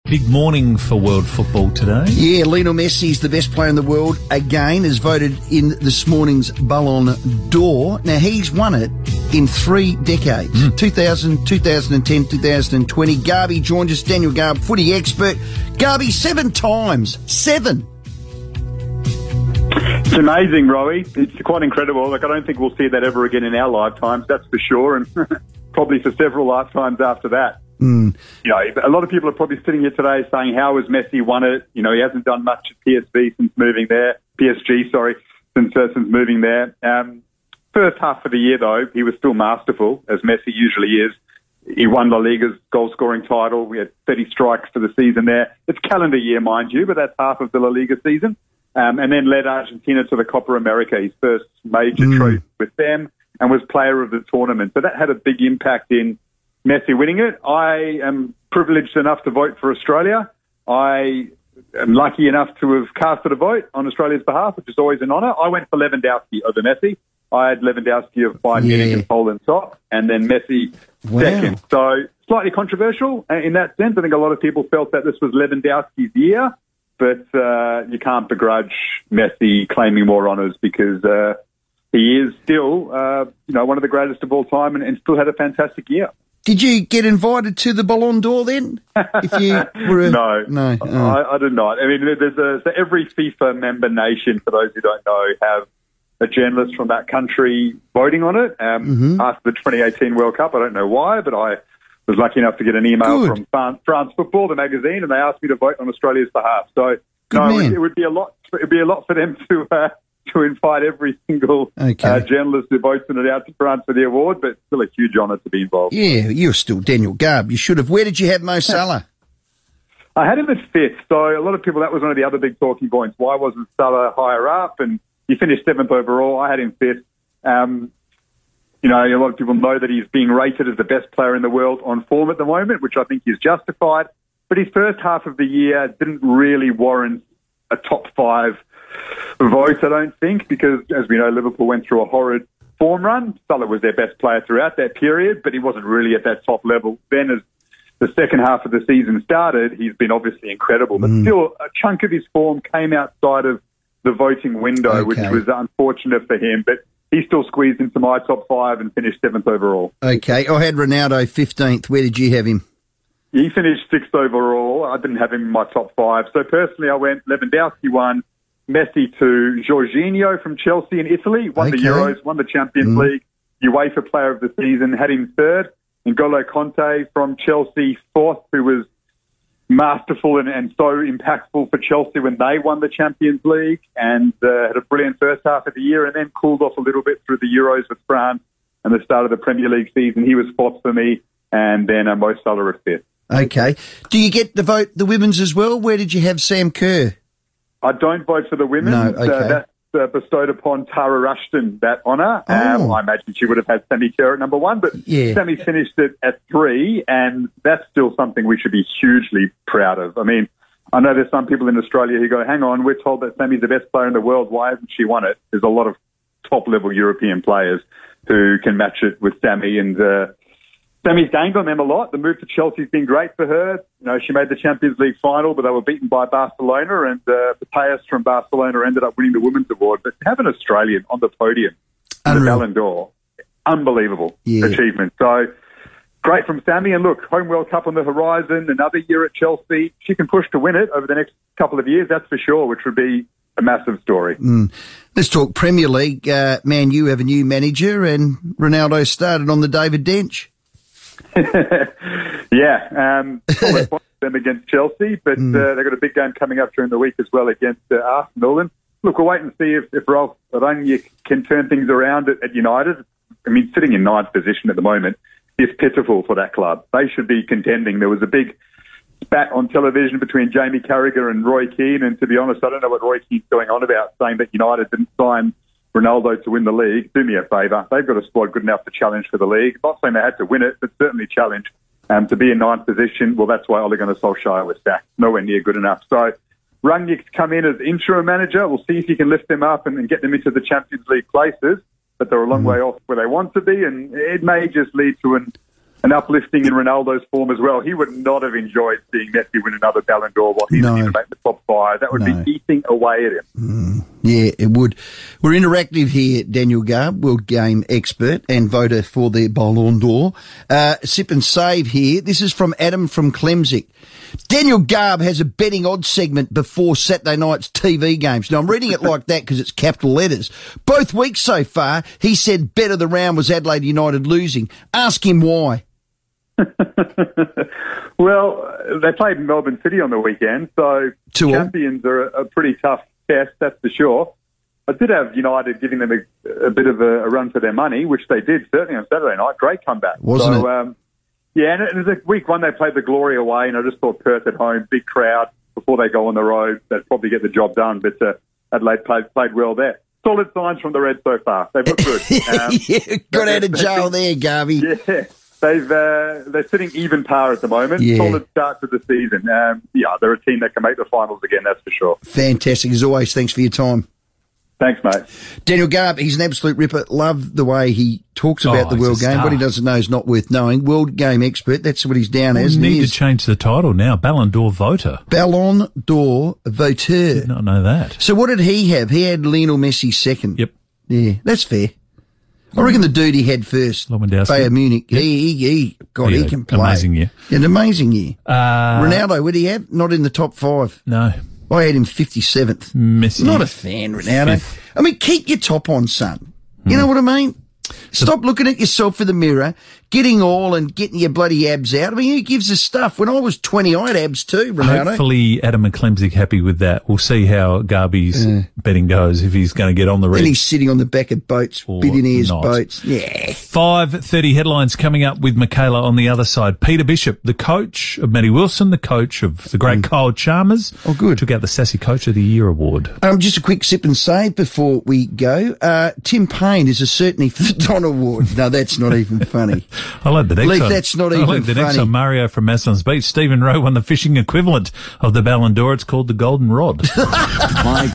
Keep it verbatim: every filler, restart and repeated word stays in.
Big morning for world football today. Yeah, Lionel Messi is the best player in the world again, as voted in this morning's Ballon d'Or. Now, he's won it in three decades, mm. two thousand, two thousand ten, two thousand twenty. Garby joined us, Daniel Garb, footy expert. Garby, seven times. Seven. It's amazing, Rowie. It's quite incredible. Like, I don't think we'll see that ever again in our lifetimes, that's for sure, and probably for several lifetimes after that. Mm. You know, a lot of people are probably sitting here today saying, how has Messi won it? You know, he hasn't done much at P S V since moving there. P S G, sorry, since, uh, since moving there. Um, first half of the year, though, he was still masterful, as Messi usually is. He won La Liga's goal-scoring title. We had thirty strikes for the season there. It's calendar year, mind you, but that's half of the La Liga season. Um, and then led Argentina to the Copa America, his first major mm. trophy with them, and was player of the tournament. So that had a big impact in Messi winning it. I am privileged enough to vote for Australia. I am lucky enough to have casted a vote on Australia's behalf, which is always an honour. I went for Lewandowski over Messi. I had Lewandowski of Bayern Munich and Poland top, and then Messi wow. second. So slightly controversial in that sense. I think a lot of people felt that this was Lewandowski's year, but uh, you can't begrudge Messi claiming more honours because uh, he is still, uh, you know, one of the greatest of all time, and, and still had a fantastic year. Did you get invited to the Ballon d'Or then? If you were a... no, no, oh. I, I did not. I mean, there's a so every FIFA member nation, for those who don't know, have a journalist from that country voting on it. Um, mm-hmm. After the twenty eighteen World Cup, I don't know why, but I was lucky enough to get an email Good. from France, France Football, the magazine, and they asked me to vote on Australia's behalf. So Good no, man. it would, it would be a lot. It would be a lot for them to. Uh, to invite every single okay. uh, journalist who votes in it out to France for the award, but still a huge honour to be involved. Yeah, you're still Daniel Garb. You should have. Where did you have Mo Salah? I had him as fifth, so a lot of people, that was one of the other big talking points. Why wasn't Salah higher up? And he finished seventh overall. I had him fifth. Um, you know, a lot of people know that he's being rated as the best player in the world on form at the moment, which I think is justified. But his first half of the year didn't really warrant a top five vote, I don't think, because, as we know, Liverpool went through a horrid form run. Salah was their best player throughout that period, but he wasn't really at that top level. Then as the second half of the season started, he's been obviously incredible. But mm. still, a chunk of his form came outside of the voting window, okay. which was unfortunate for him. But he still squeezed into my top five and finished seventh overall. Okay, I had Ronaldo fifteenth. Where did you have him? He finished sixth overall. I didn't have him in my top five. So personally, I went Lewandowski one, Messi two, Jorginho from Chelsea in Italy, won okay. the Euros, won the Champions mm. League, UEFA Player of the Season, had him third. N'Golo Conte from Chelsea, fourth, who was masterful and, and so impactful for Chelsea when they won the Champions League, and uh, had a brilliant first half of the year, and then cooled off a little bit through the Euros with France and the start of the Premier League season. He was fourth for me, and then uh, Mo Salah at fifth. Okay. Do you get to vote the women's as well? Where did you have Sam Kerr? I don't vote for the women. No, okay. Uh, that's uh, bestowed upon Tara Rushton, that honour. Oh. Um, I imagine she would have had Sammy Kerr at number one, but yeah. Sammy finished it at three, and that's still something we should be hugely proud of. I mean, I know there's some people in Australia who go, hang on, we're told that Sammy's the best player in the world. Why hasn't she won it? There's a lot of top-level European players who can match it with Sammy, and uh, Sammy's gained on them a lot. The move to Chelsea's been great for her. You know, she made the Champions League final, but they were beaten by Barcelona, and uh, Mateus from Barcelona ended up winning the Women's Award. But to have an Australian on the podium in the Ballon d'Or, unbelievable yeah. achievement. So great from Sammy. And look, home World Cup on the horizon, another year at Chelsea. She can push to win it over the next couple of years, that's for sure, which would be a massive story. Mm. Let's talk Premier League. Uh, Man, you have a new manager, and Ronaldo started on the David Dench. yeah, um, them against Chelsea, but mm. uh, they've got a big game coming up during the week as well against uh, Arsenal. And look, we'll wait and see if, if Ralph Rangnick can turn things around at, at United. I mean, sitting in ninth position at the moment is pitiful for that club. They should be contending. There was a big spat on television between Jamie Carragher and Roy Keane, and to be honest, I don't know what Roy Keane's going on about, saying that United didn't sign Ronaldo to win the league. Do me a favour. They've got a squad good enough to challenge for the league. Not saying they had to win it, but certainly challenge. Um, to be in ninth position, well, that's why Ole Gunnar Solskjaer was sacked. Nowhere near good enough. So Rangnick's come in as interim manager. We'll see if he can lift them up and, and get them into the Champions League places. But they're a long mm. way off where they want to be, and it may just lead to an an uplifting in Ronaldo's form as well. He would not have enjoyed seeing Messi win another Ballon d'Or while he No. didn't even make the top five. That would No. be eating away at him. Mm, yeah, it would. We're interactive here, Daniel Garb, World Game expert and voter for the Ballon d'Or. Uh, sip and save here. This is from Adam from Clemsick. Daniel Garb has a betting odds segment before Saturday night's T V games. Now, I'm reading it like that because it's capital letters. Both weeks so far, he said bet of the round was Adelaide United losing. Ask him why. Well, they played Melbourne City on the weekend, so Two all. champions are a, a pretty tough test, that's for sure. I did have United giving them a, a bit of a, a run for their money, which they did, certainly on Saturday night. Great comeback. Wasn't so, it? Um, yeah, and it was a week one, they played the Glory away, and I just thought Perth at home, big crowd, before they go on the road, they'd probably get the job done, but uh, Adelaide played, played well there. Solid signs from the Reds so far. They've looked good. Um, yeah, got out of jail there, Garvey. Yeah, they've uh, they're sitting even par at the moment. Yeah. Solid start to the season. Um, yeah, they're a team that can make the finals again. That's for sure. Fantastic as always. Thanks for your time. Thanks, mate. Daniel Garb, he's an absolute ripper. Love the way he talks about Oh, the he's a World Game. star. What he doesn't know is not worth knowing. World Game expert. That's what he's down as. We and he need to is change the title now. Ballon d'Or voter. Ballon d'Or voteur. Did not know that. So what did he have? He had Lionel Messi second. Yep. Yeah, that's fair. I reckon the dude he had first, Lewandowski. Bayern Munich, he, he, he, God, He he had can play. amazing year. An amazing year. Uh, Ronaldo, what did he have? Not in the top five. No. I had him fifty-seventh. Messi. Not a fan, Ronaldo. Fifth. I mean, keep your top on, son. You know what I mean? Stop looking at yourself in the mirror, getting all and getting your bloody abs out. I mean, who gives a stuff? When I was twenty, I had abs too, Ronaldo. Hopefully Adam McClemsig happy with that. We'll see how Garby's betting goes, if he's going to get on the And red. he's sitting on the back of boats, Or billionaires' not. boats. Yeah. five thirty headlines coming up with Michaela on the other side. Peter Bishop, the coach of Matty Wilson, the coach of the great Kyle Chalmers. Oh, good. Took out the Sassy Coach of the Year award. Um, just a quick sip and save before we go. Uh, Tim Payne is a certainty for the Don Award. No, that's not even funny. I like the next Leaf, one. that's not I even like the next funny. one. Mario from Masson's Beach. Stephen Rowe won the fishing equivalent of the Ballon d'Or. It's called the Golden Rod. My